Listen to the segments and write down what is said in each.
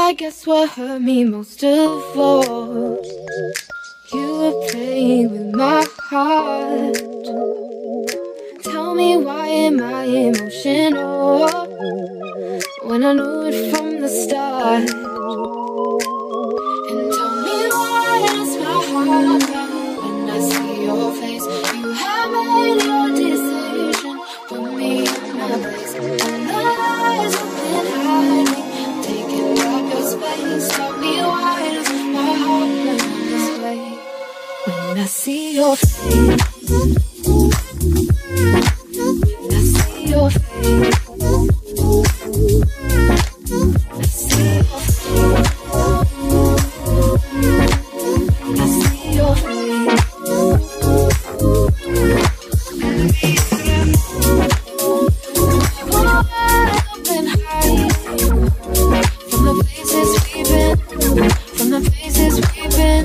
I guess what hurt me most of all, you were playing with my heart. Tell me why am I emotional when I knew it from the start? And tell me why does my heart pound when I see your face? You have made your decision, put me in my place, and the lies you've been hiding, taking up your space. Tell me why does my heart burn this way when I see your face? When I see your face, I see your face. I see your face. I've been hiding from the places we've been, from the places we've been.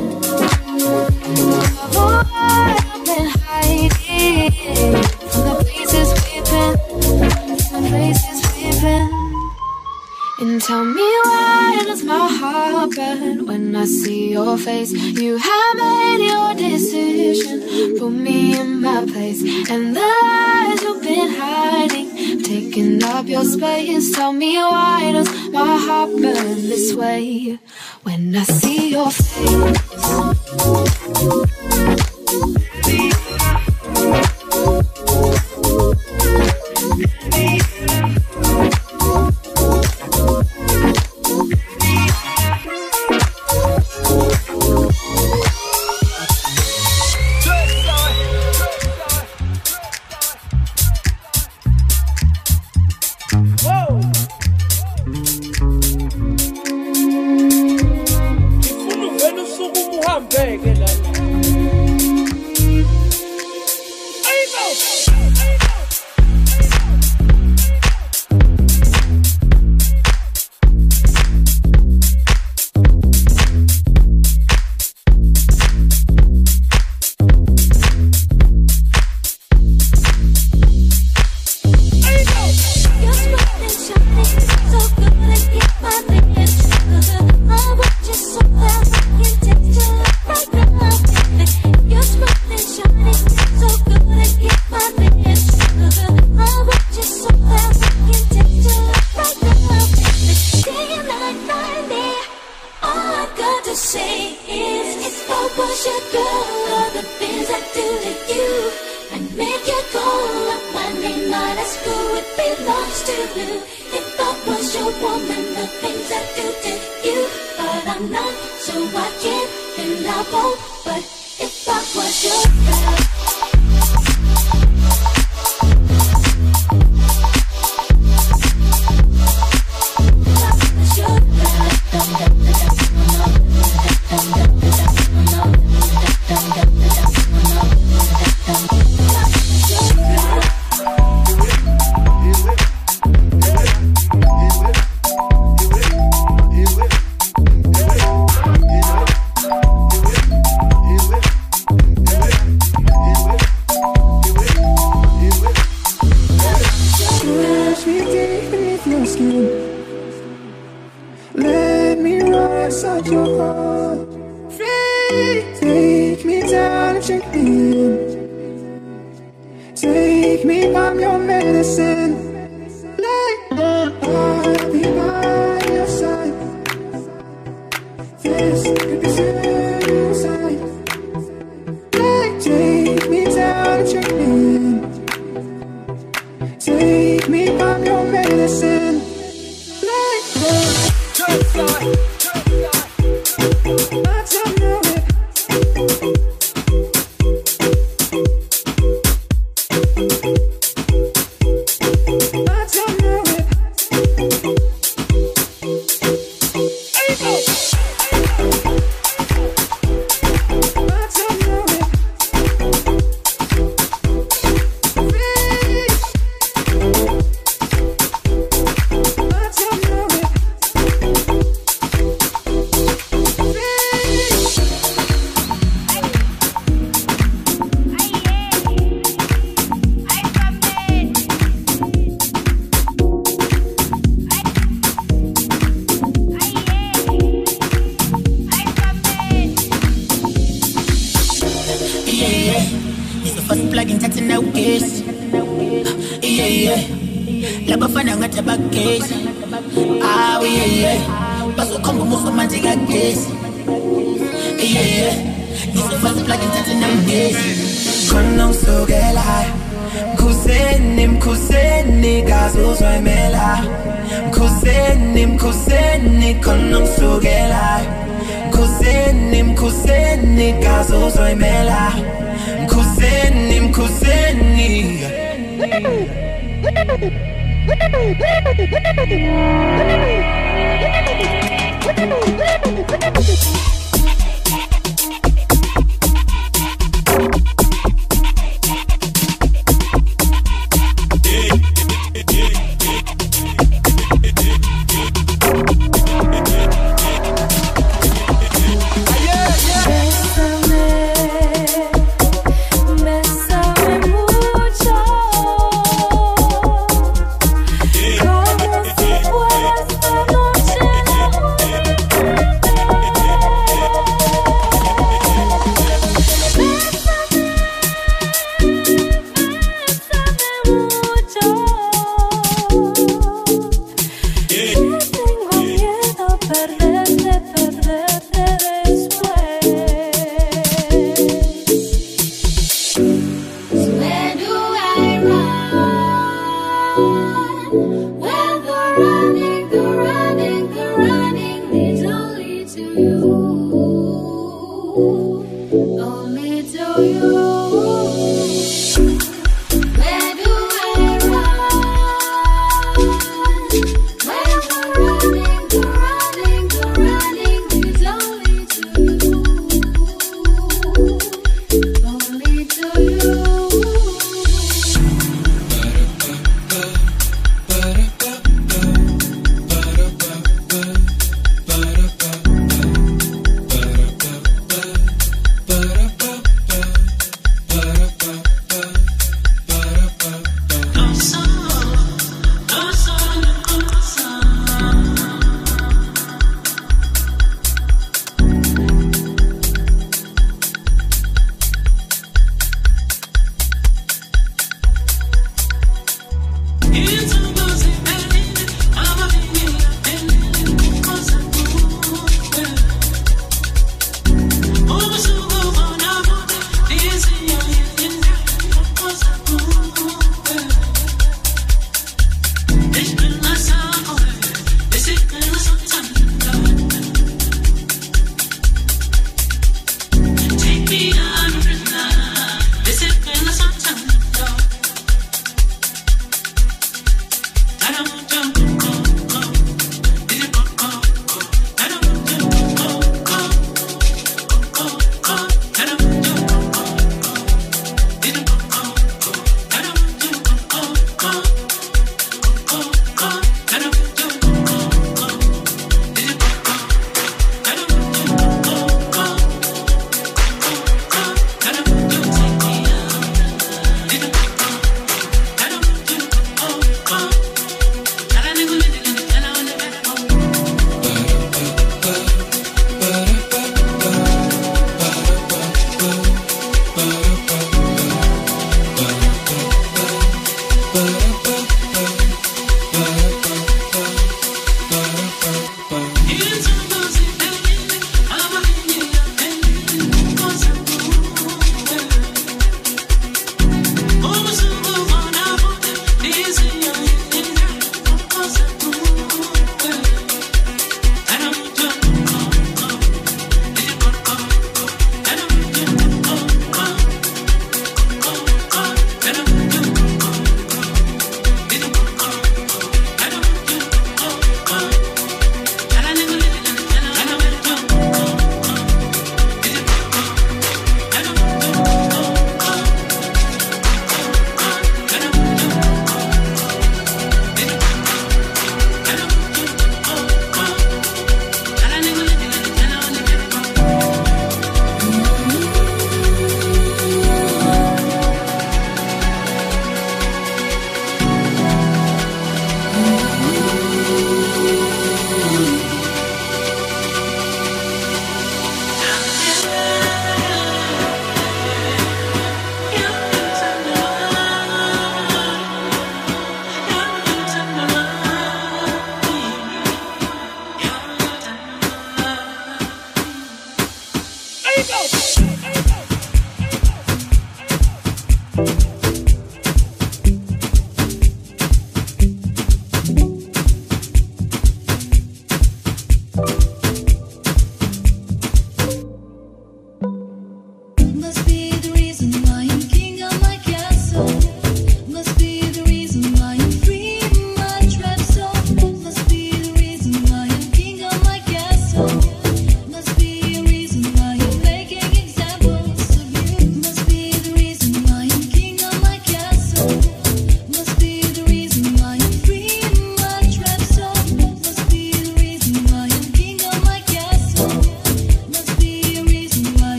I've been hiding from the places we've been, from the places we've been. And tell me why does my heart burn when I see your face? You have made your decision, put me in my place, and the lies you've been hiding, taking up your space. Tell me why does my heart burn this way when I see your face? bafana ngathi abagezi awu yeah bazokhomba umuso manje kagezi yeah ngizofasa plug ngithathe namgezi khona ngisukela mkhuseni mkhuseni kazuzwa imela mkhuseni mkhuseni khona ngisukela mkhuseni mkhuseni kazuzwa imela mkhuseni mkhuseni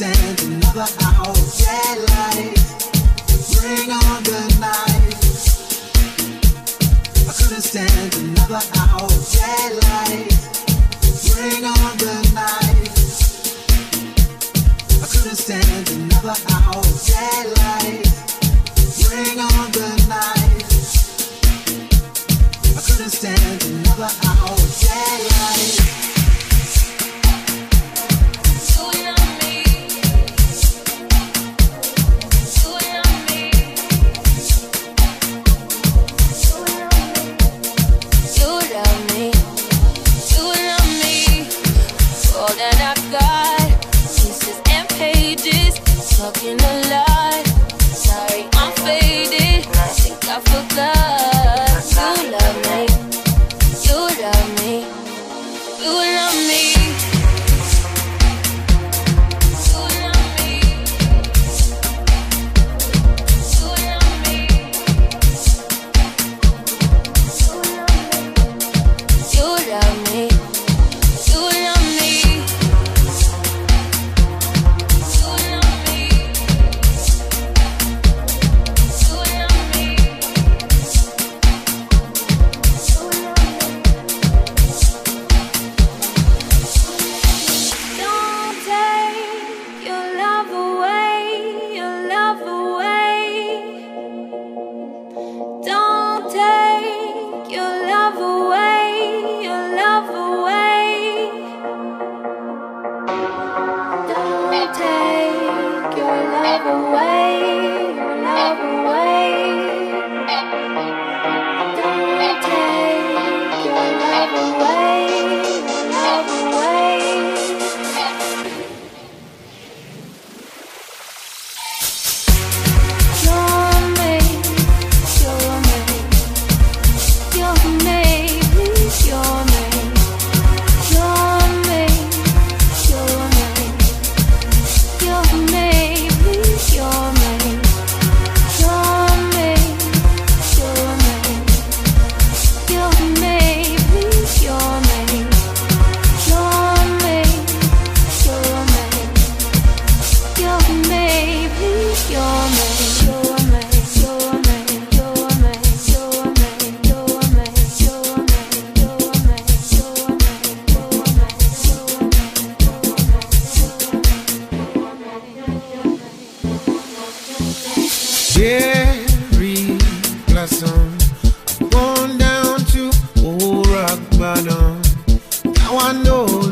stand another hour of daylight. Bring on the night. I couldn't stand another hour of daylight. Bring on the night. I couldn't stand another hour of daylight. Bring on the night. I couldn't stand another hour of daylight. Talking a lot. Sorry, I'm faded. I think I forgot. You love me. You love me. You love me. You love me. You love me. You love me. You love me. Cherry blossom, gone down to old rock bottom. Now I know